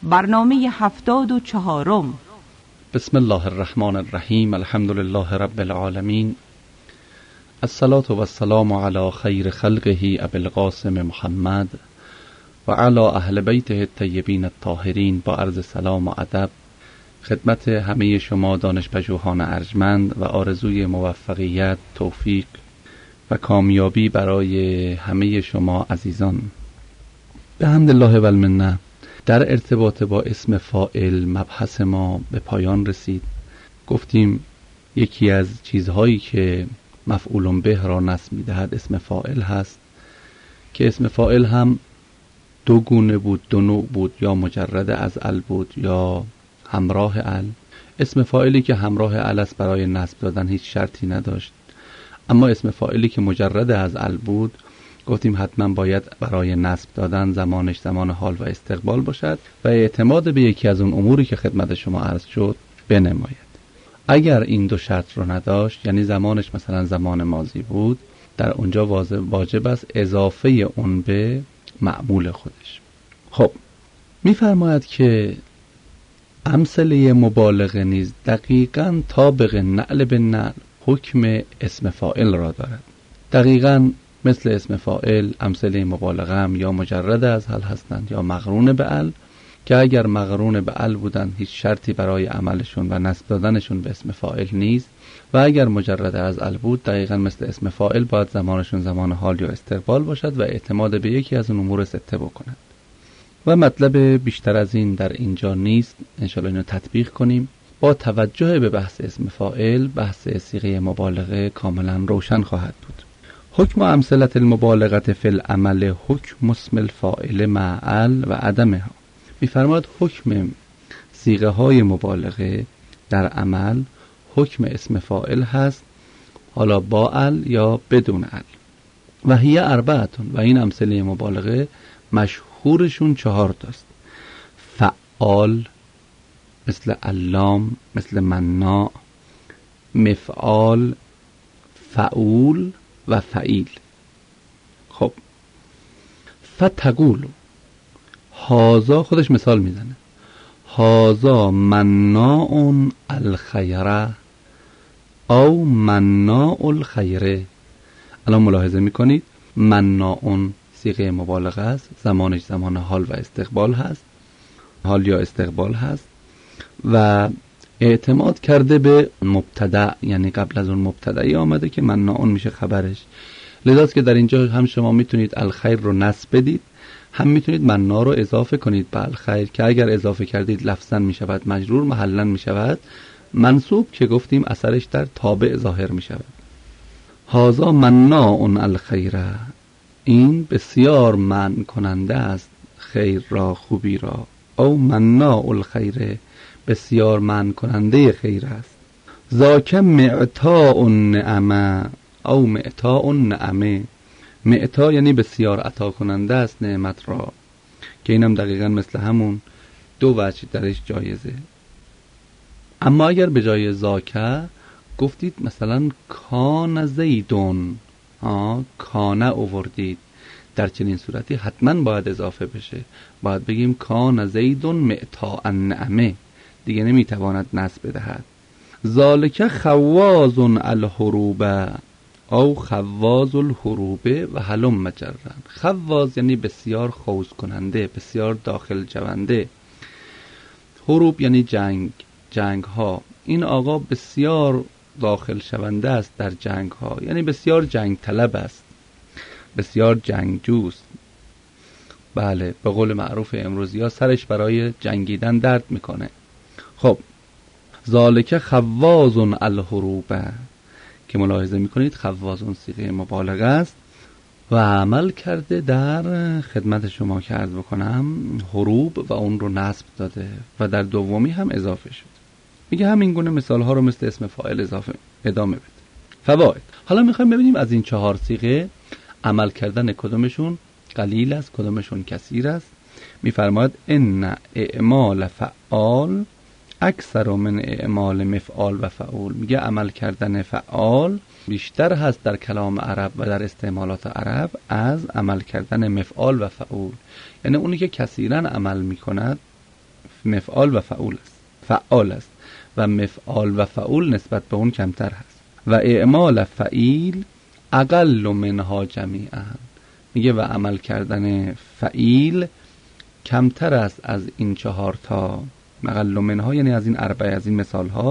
برنامه 74. بسم الله الرحمن الرحیم. الحمد لله رب العالمین. الصلاة و السلام علی خیر خلقه ابی القاسم محمد و علی اهل بیته الطیبین الطاهرین. با عرض سلام و ادب خدمت همه شما دانشپژوهان ارجمند و آرزوی موفقیت، توفیق و کامیابی برای همه شما عزیزان. به حمدالله و المنه در ارتباط با اسم فاعل مبحث ما به پایان رسید. گفتیم یکی از چیزهایی که مفعول به را نصب می‌دهد اسم فاعل هست که اسم فاعل هم دو گونه بود، دو نوع بود، یا مجرد از ال بود یا همراه ال. اسم فاعلی که همراه ال است برای نصب دادن هیچ شرطی نداشت، اما اسم فاعلی که مجرد از ال بود گفتیم حتما باید برای نصب دادن زمانش زمان حال و استقبال باشد و اعتماد به یکی از اون اموری که خدمت شما عرض شد بنماید. اگر این دو شرط رو نداشت، یعنی زمانش مثلا زمان ماضی بود، در اونجا واجب است اضافه اون به معمول خودش. خب میفرماید که امثله مبالغه نیز دقیقاً طابق نعل به نعل حکم اسم فاعل را دارد. دقیقاً مثل اسم فاعل امثله مبالغه هم یا مجرد از ال هستند یا مقرون به ال، که اگر مقرون به ال بودند هیچ شرطی برای عملشون و نصب دادنشون به اسم فاعل نیست، و اگر مجرد از ال بود دقیقاً مثل اسم فاعل باید زمانشون زمان حال یا استقبال باشد و اعتماد به یکی از اون امور سته بکنند. و مطلب بیشتر از این در اینجا نیست، انشاءالله اینو تطبیق کنیم. با توجه به بحث اسم فاعل بحث صیغه مبالغه کاملا روشن خواهد بود. حکم امثلة المبالغه فی العمل حکم اسم الفاعل مع ال و عدمها. می‌فرماید حکم صیغه های مبالغه در عمل حکم اسم فاعل هست، حالا با ال یا بدون ال. و هی اربعتون، و این امثله مبالغه مشهورشون 4 تاست. فعال مثل علام، مثل مناع، مفعال، فعول و فعیل. خب فتقول هازا خودش مثال میزنه، هازا مناع الخیره او مناع الخیره. الان ملاحظه میکنید مناع صیغه مبالغه است، زمانش زمان حال و استقبال هست، حال یا استقبال هست، و اعتماد کرده به مبتدا، یعنی قبل از اون مبتدایی آمده که مناع میشه خبرش. لذاست که در اینجا هم شما میتونید الخیر رو نصب بدید، هم میتونید مناع رو اضافه کنید به الخیر، که اگر اضافه کردید لفظاً میشود مجرور، محلاً میشود منصوب، که گفتیم اثرش در تابع ظاهر میشود. هازا مناع الخیره، این بسیار منع کننده است خیر را، خوبی را. او مناع الخیره، بسیار منع کننده خیر است. ذاک معطاء النعمه او معطاء النعمه. معطا یعنی بسیار عطا کننده است نعمت را، که اینم دقیقاً مثل همون 2 وجه درش جایزه. اما اگر به جای ذاکه گفتید مثلا کان زیدون، کانه اووردید، در چنین صورتی حتما باید اضافه بشه، باید بگیم کان زیدون معطاء النعمه، دیگه نمیتواند نصب بدهد. ذالک خواز الحروب او خواز الحروب و هلم مجرا. خواز یعنی بسیار خوض کننده، بسیار داخل جونده. حروب یعنی جنگ ها. این آقا بسیار داخل شونده است در جنگ ها، یعنی بسیار جنگ طلب است، بسیار جنگجوست. بله، به قول معروف امروزی ها سرش برای جنگیدن درد میکنه. خب ذالک خواز الحروب، که ملاحظه میکنید خواز صیغه مبالغه است و عمل کرده در خدمت شما که عرض بکنم حروب و اون رو نصب داده و در دومی هم اضافه شد. میگه همین گونه مثال ها رو مثل اسم فاعل ادامه بده. فواید. حالا میخوایم ببینیم از این 4 صیغه عمل کردن کدومشون قلیل است، کدومشون کثیر است. میفرماید ان اعمال فعال اکثر من اعمال مفعال و فعول. میگه عمل کردن فعال بیشتر هست در کلام عرب و در استعمالات عرب از عمل کردن مفعال و فعول. یعنی اونی که کثیرا عمل میکند مفعال و فعال است و مفعال و فعول نسبت به اون کمتر هست. و اعمال فعیل اقل منها جمیعا، میگه و عمل کردن فعیل کمتر است از این 4 تا. اقل منها یعنی از این 4، از این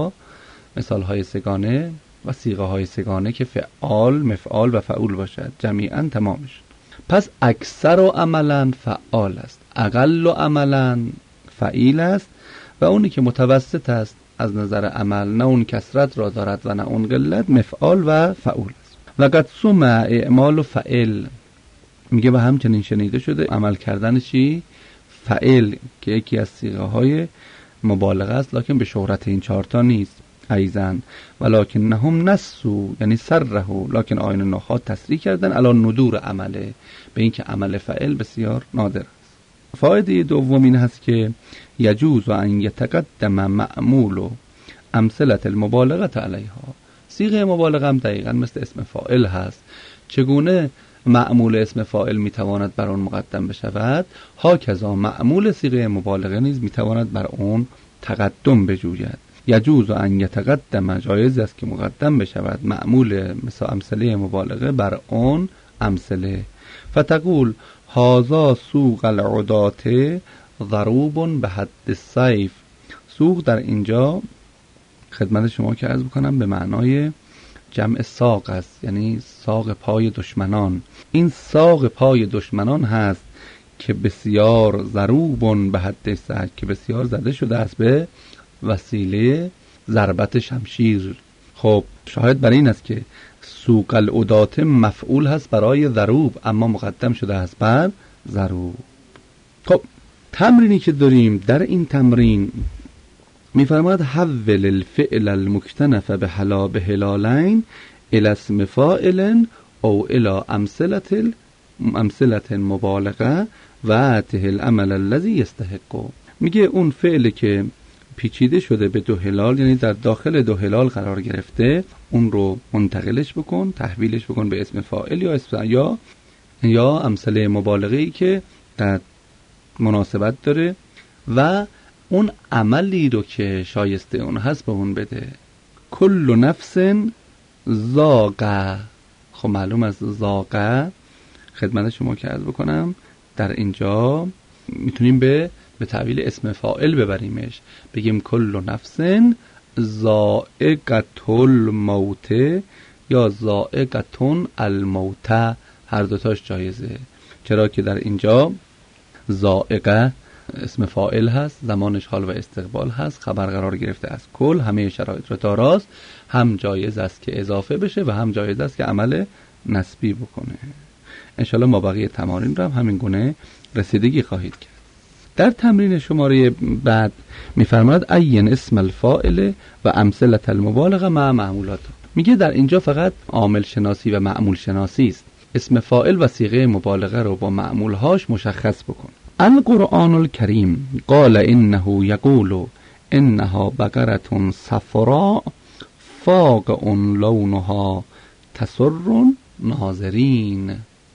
مثال های سگانه و صیغه های سگانه که فعال، مفعال و فعول باشد، جمیعا تمامش. پس اکثر و عملا فعال است، اقل و عملا فعیل است و اونی که متوسط است از نظر عمل، نه اون کثرت را دارد و نه اون قلت، مفعال و فعول است. و قد سمع اعمال و فعل، میگه و همچنین شنیده شده عمل کردن چی؟ فعل، که یکی از صیغه های مبالغه است لکن به شهرت این 4 تا نیست. ایزن ولکنهم نسو یعنی سرهو، لکن آیین نخات تصریح کردن الا ندور عمله، به این که عمل فعل بسیار نادر است. فایده دوم این هست که یجوز ان یتقدم معمول امثله المبالغه علیها. صیغه مبالغه هم دقیقاً مثل اسم فاعل هست. چگونه معمول اسم فاعل میتواند بر اون مقدم بشود، هاکذا معمول صیغه مبالغه نیز میتواند بر اون تقدم بجوید. یجوز ان یتقدم، جایز است که مقدم بشود معمول امثله مبالغه بر اون امثله. فتقول هذا سوق العدات ضروب به حد السیف. سوق در اینجا خدمت شما که عرض بکنم به معنای جمع ساق است، یعنی ساق پای دشمنان. این ساق پای دشمنان هست که بسیار ضروب به حد السیف، که بسیار زده شده است به وسیله ضربت شمشیر. خب شاهد بر این است که سوق العدات مفعول هست برای ضروب، اما مقدم شده است بر ضروب. خب تمرینی که داریم، در این تمرین میفرماید حول الفعل المکتنف به هلالین الى اسم فاعل او الى امثله مبالغه و اته العمل الذي يستحق. میگه اون فعلی که پیچیده شده به 2 هلال، یعنی در داخل 2 هلال قرار گرفته، اون رو منتقلش بکن، تحویلش بکن به اسم فاعل یا امثله مبالغه‌ای که در مناسبت داره و اون عملی رو که شایسته اون هست به اون بده. کل نفس ذاقه. خب معلوم است ذاقه، خدمت شما که عرض بکنم در اینجا میتونیم به تعبیل اسم فاعل ببریمش، بگیم کل نفس ذائقة الموت یا ذائقة الموت، هر دوتاش جایزه. چرا که در اینجا ذائقه اسم فاعل هست، زمانش حال و استقبال هست، خبر قرار گرفته از کل، همه شرایط رو داراست، هم جایز است که اضافه بشه و هم جایز است که عمل نسبی بکنه. انشالله ما بقیه تمارین رو هم همین گونه رسیدگی خواهید کرد. در تمرین شماره بعد میفرماید عین اسم الفاعل و امثله المبالغه مع معمولاته. میگه در اینجا فقط عامل شناسی و معمول شناسی است. اسم فاعل و صیغه مبالغه رو با معمولهاش مشخص بکن. القرآن الکریم قال انه یقول انها بقرة صفراء فاقع لونها تسر ناظرین.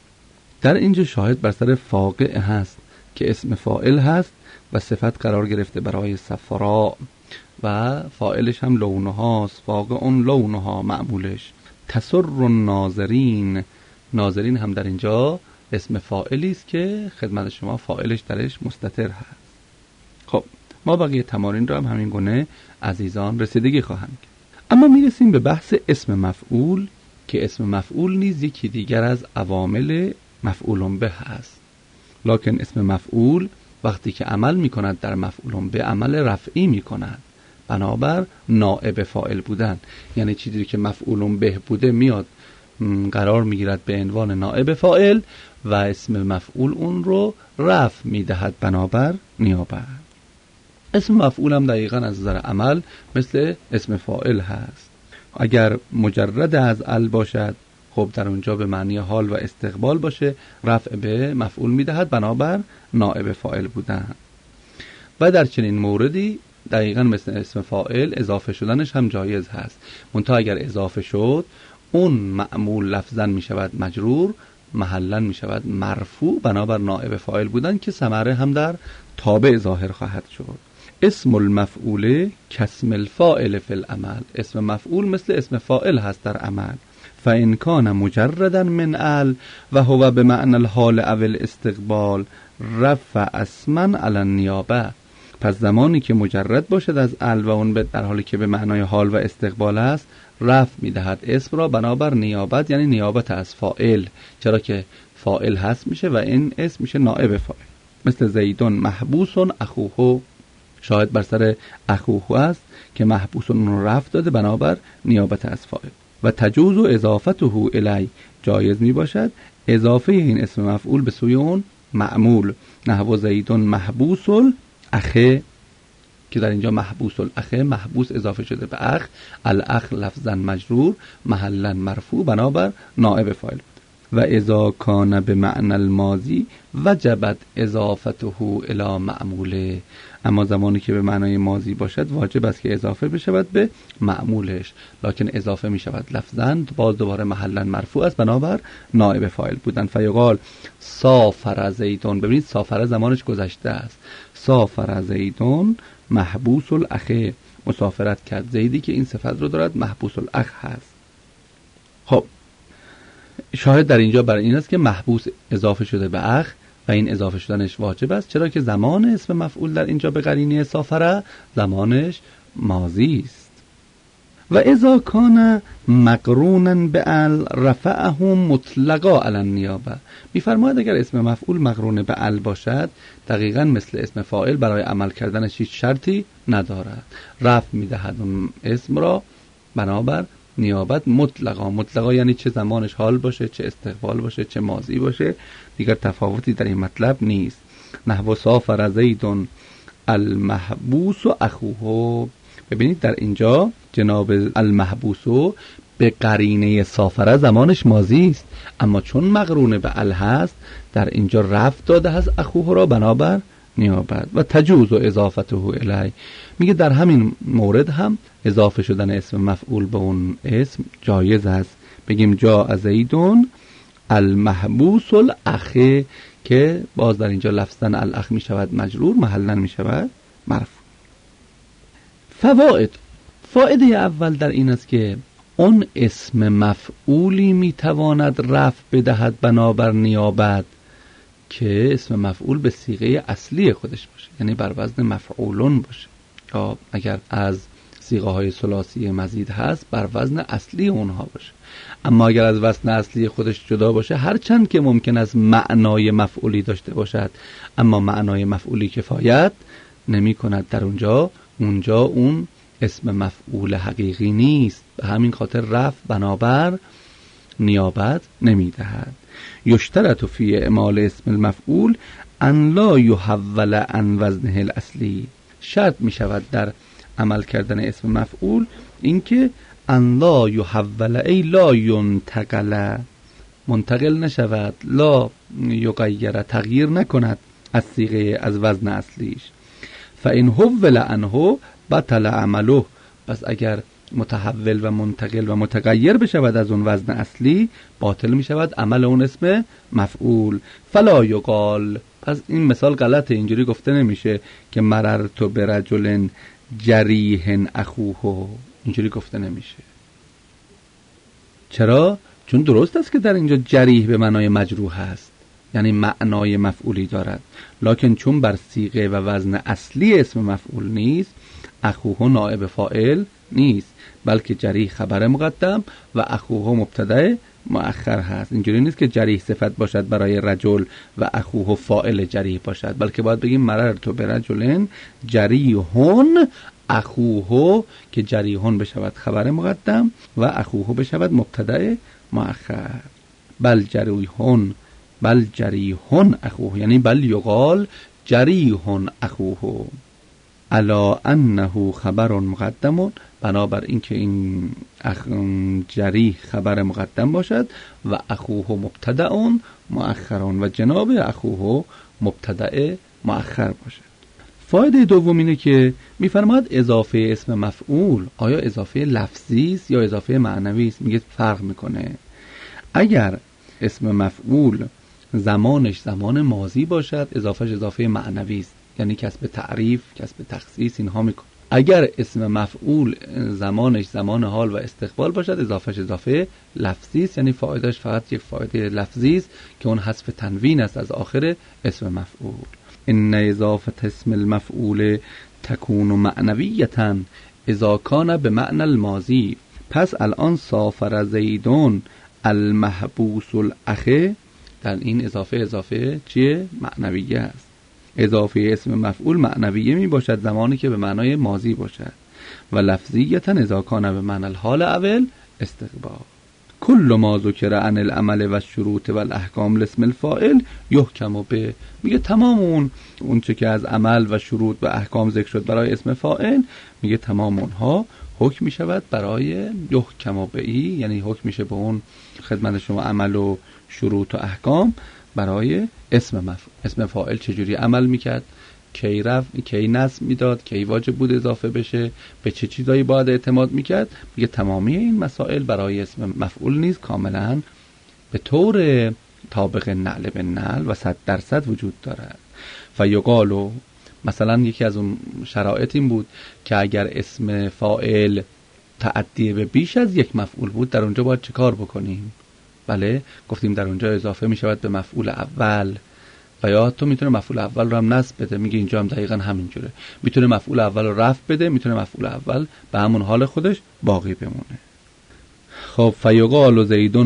در اینجا شاهد بر سر فاقع هست که اسم فاعل هست و صفت قرار گرفته برای صفراء و فاعلش هم لونهاست، فاقع لونها معمولش. تسر ناظرین، ناظرین هم در اینجا اسم فاعلی است که خدمت شما فاعلش درش مستتر هست. خب ما بقیه تمارین رو هم همین گونه عزیزان رسیدگی خواهند کرد. اما میرسیم به بحث اسم مفعول که اسم مفعول نیز یکی دیگر از عوامل مفعول به هست. لکن اسم مفعول وقتی که عمل میکند در مفعول به عمل رفعی میکند، بنابر نائب فاعل بودن، یعنی چیزی که مفعول به بوده میاد قرار میگیرد به عنوان نائب فاعل و اسم مفعول اون رو رفع میدهد بنابر نیابت. اسم مفعول هم دقیقاً از نظر عمل مثل اسم فاعل هست. اگر مجرد از ال باشد، خب در اونجا به معنی حال و استقبال باشه، رفع به مفعول میدهد بنابر نائب فاعل بودن. و در چنین موردی دقیقاً مثل اسم فاعل اضافه شدنش هم جایز هست، منتها اگر اضافه شد اون معمول لفظاً می شود مجرور محلا می شود مرفوع بنابر نائب فاعل بودن که ثمره هم در تابع ظاهر خواهد شد. اسم المفعول کاسم الفاعل فی العمل، اسم مفعول مثل اسم فاعل هست در عمل. فإن کان مجردا من ال و هو بمعنى الحال او الاستقبال رفع اسما علی النیابه. پس زمانی که مجرد باشد از ال و اون در حالی که به معنای حال و استقبال است، رفع میدهد اسم را بنابر نیابت، یعنی نیابت از فاعل، چرا که فاعل هست میشه و این اسم میشه نائب فاعل. مثل زیدون محبوس اخوه، شاهد بر سر اخوه است که محبوس اون رفع داده بنابر نیابت از فاعل. و تجوز اضافته الی، جایز می باشد اضافه این اسم مفعول به سوی اون معمول. نحو زیدون محبوس الاخه، که در اینجا محبوس الاخه، محبوس اضافه شده به اخ، الاخ لفظا مجرور محلا مرفوع بنابر نائب فاعل. و اذا کان بمعنى الماضی وجبت اضافته الی معموله، اما زمانی که به معنای ماضی باشد واجب است که اضافه بشود به معمولش، لکن اضافه می شود لفظاً، باز دوباره محلا مرفوع است بنابر نائب فاعل بودن. فیقال سافر زیدون، ببینید سافر زمانش گذشته است، سافر زیدون محبوس الاخه، مسافرت کرد زیدی که این صفت رو دارد، محبوس الاخ هست. خب شاهد در اینجا برای این است که محبوس اضافه شده به اخ و این اضافه شدنش واجب است، چرا که زمان اسم مفعول در اینجا به قرینه سافره زمانش ماضی است. و اذا کان مقرونا بال رفعه مطلقا علی النیابه، میفرماید اگر اسم مفعول مقرون به ال باشد دقیقاً مثل اسم فاعل برای عمل کردنش هیچ شرطی ندارد، رفع میدهد اون اسم را بنابر نیابت مطلقا. مطلقا یعنی چه زمانش حال باشه، چه استقبال باشه، چه ماضی باشه، دیگر تفاوتی در این مطلب نیست. نحو سافر زیدون المحبوس اخوه، ببینید در اینجا جناب المحبوس به قرینه سافره زمانش ماضی است، اما چون مقرون به ال هست در اینجا رفع داده هست اخوه را بنابر نیابت. و تجوز و اضافته الی، میگه در همین مورد هم اضافه شدن اسم مفعول به اون اسم جایز است. بگیم جاء زیدون المحبوس الاخه، که باز در اینجا لفظاً الاخ می شود مجرور، محلاً می شود مرفوع. فوائد، فائده اول در این است که اون اسم مفعولی می تواند رفع بدهد بنابر نیابت که اسم مفعول به صیغه اصلی خودش باشه، یعنی بر وزن مفعولون باشه، یا اگر از صیغه های ثلاثی مزید هست بر وزن اصلی اونها باشه. اما اگر از وزن اصلی خودش جدا باشه، هرچند که ممکن است معنای مفعولی داشته باشد اما معنای مفعولی کفایت نمی کند در اونجا اون اسم مفعول حقیقی نیست، به همین خاطر رفع بنابر نیابت نمی دهد. یشترط فی اعمال اسم المفعول ان لا یحول عن وزنه الاصلی، شرط می شود در عمل کردن اسم مفعول اینکه ان لا یحول، ای لا ینتقل، منتقل نشود، لا یغیر، تغییر نکند از صیغه از وزن اصلیش. فان حول عنه بطل عمله، پس اگر متحول و منتقل و متغیر بشود از اون وزن اصلی باطل می شود عمل اون اسم مفعول. فلا یقال، پس این مثال غلطه، اینجوری گفته نمیشه که مررت برجل جریح اخوه، اینجوری گفته نمیشه. چرا؟ چون درست است که در اینجا جریح به معنای مجروح است، یعنی معنای مفعولی دارد، لکن چون بر صیغه و وزن اصلی اسم مفعول نیست، اخوه نائب فاعل نیست، بلکه جریح خبر مقدم و اخوه مبتدا مؤخر هست. اینجوری نیست که جریح صفت باشد برای رجل و اخوه فاعل جریح باشد، بلکه باید بگیم مررت برجل جریحون اخوه، که جریحون بشود خبر مقدم و اخوه بشود مبتدا مؤخر. بل جریحون اخوه، یعنی بل یقال جریحون اخوه علا انه خبر مقدم، بنابر اینکه این جریح خبر مقدم باشد و اخوه مبتدا مؤخر و جناب اخوه مبتدا مؤخر باشد. فایده دوم اینه که میفرماد اضافه اسم مفعول آیا اضافه لفظی است یا اضافه معنوی است. میگه فرق میکنه. اگر اسم مفعول زمانش زمان ماضی باشد، اضافهش اضافه معنوی است، یعنی کسب تعریف، کسب تخصیص، اینها میکنه. اگر اسم مفعول زمانش زمان حال و استقبال باشد، اضافهش اضافه لفظی است، یعنی فایدهش فقط یک فایده لفظی است که اون حذف تنوین است از آخر اسم مفعول. ان اضافه اسم المفعول تکون معنویتا اذا کان به معنی الماضی. پس الان سافر زیدون المحبوس الاخه، در این اضافه چیه؟ معنویه است. اضافه اسم مفعول معنویه می باشد زمانی که به معنای ماضی باشد و لفظیتا اذا کان به معنی الحال اول استقبال. کل ما ذکر عن العمل و الشروط و الاحکام لاسم الفاعل یحکم به، میگه تمام اون چه که از عمل و شروط و احکام ذکر شد برای اسم فاعل، میگه تمام اونها حکم می شود برای یحکم به، یعنی حکم میشه به اون خدمت شما عمل و شروط و احکام برای اسم مفعول. اسم فاعل چجوری عمل میکرد، کی نصب میداد، کی واجب بود اضافه بشه، به چه چیزایی باید اعتماد میکرد. میگه تمامی این مسائل برای اسم مفعول نیز کاملا به طور طابق نعل به نعل و 100% وجود دارد. و یقالو، مثلا یکی از اون شرایط این بود که اگر اسم فاعل تعدی به بیش از یک مفعول بود، در اونجا باید چه کار بکنیم؟ بله، گفتیم در اونجا اضافه می شود به مفعول اول، و یا تو میتونه مفعول اول رو هم نصب بده. میگه اینجا هم دقیقا همینجوره، میتونه مفعول اول رو رفع بده، میتونه مفعول اول به همون حال خودش باقی بمونه. خب فیقال زیدون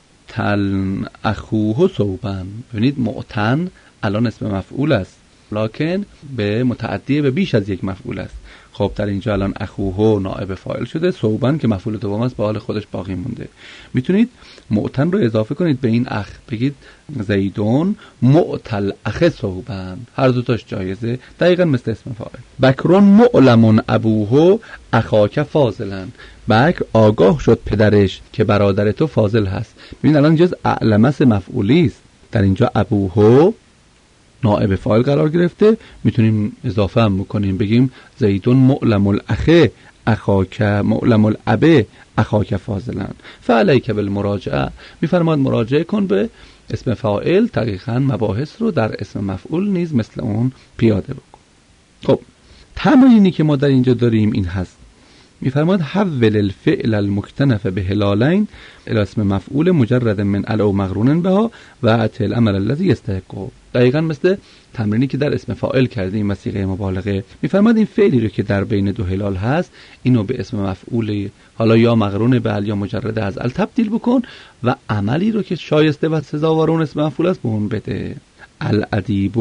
معتن اخوه صوبا. ببینید معتن الان اسم مفعول است، لکن به متعدی به بیش از یک مفعول است. خب در اینجا الان اخوه نائب فاعل شده، صوبا که مفعول دوم است به حال خودش باقی مونده. میتونید معتن رو اضافه کنید به این اخ، بگید زیدون معتل اخ صوبا، هر دوتاش جایزه، دقیقا مثل اسم فاعل. بکرون معلمون ابوه اخاک فاضلا. بکر آگاه شد پدرش که برادر تو فاضل هست. ببین الان جز اعلمس مفعولی است، در اینجا ابوه نائب فاعل قرار گرفته، میتونیم اضافه هم بکنیم بگیم زیدون معلم الاخه اخاک معلم الابه اخاک فاضلا. فعلیک بالمراجعه، میفرماد مراجعه کن به اسم فاعل، دقیقاً مباحث رو در اسم مفعول نیز مثل اون پیاده بکن. خب تمرینی که ما در اینجا داریم این هست، میفرماد حول الفعل المكتنف به هلالین الى اسم مفعول مجرد من او مقرون بها و اتى العمل الذي يستحقه. دقیقاً مثل تمرینی که در اسم فاعل کردیم و صیغه مبالغه. میفرماد این فعلی رو که در بین دو هلال هست، اینو به اسم مفعول حالا یا مقرون به ال یا مجرد از ال تبدیل بکن و عملی رو که شایسته و سزاوار اون اسم مفعول است به اون بده. الادیب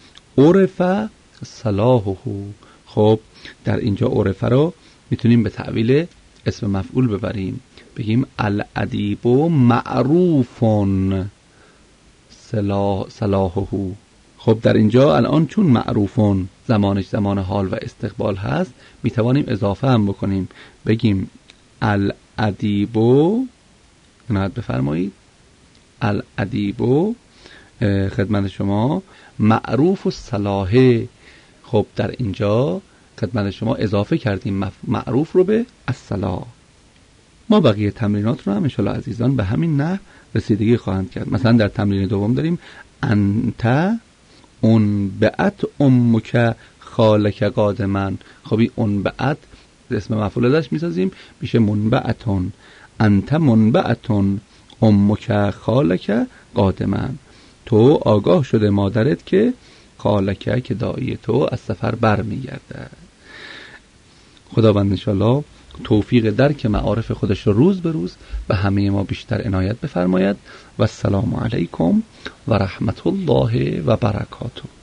عرف صلاحه. خب در اینجا عرف رو میتونیم به تعویل اسم مفعول ببریم، بگیم الادیب معروفون صلاحه. خب در اینجا الان چون معروفون زمانش زمان حال و استقبال هست، میتوانیم اضافه هم بکنیم، بگیم الادیب، عنایت بفرمایید، الادیب خدمت شما معروف الصلاحه. خب در اینجا خدمت شما اضافه کردیم معروف رو به الصلاح. ما بقیه تمرینات رو هم انشاءالله عزیزان به همین نحو رسیدگی خواهند کرد. مثلا در تمرین دوم داریم انت انبعت امک خالک قادما. خب این انبعت اسم مفعول ازش میسازیم میشه منبعتون. انت منبعتون امک خالک قادما. تو آگاه شده مادرت که خالک که دایی تو از سفر بر میگرده. خداوند انشاءالله توفیق درک معارف خودش رو روز به روز به همه ما بیشتر عنایت بفرماید. و السلام علیکم و رحمت الله و برکاته.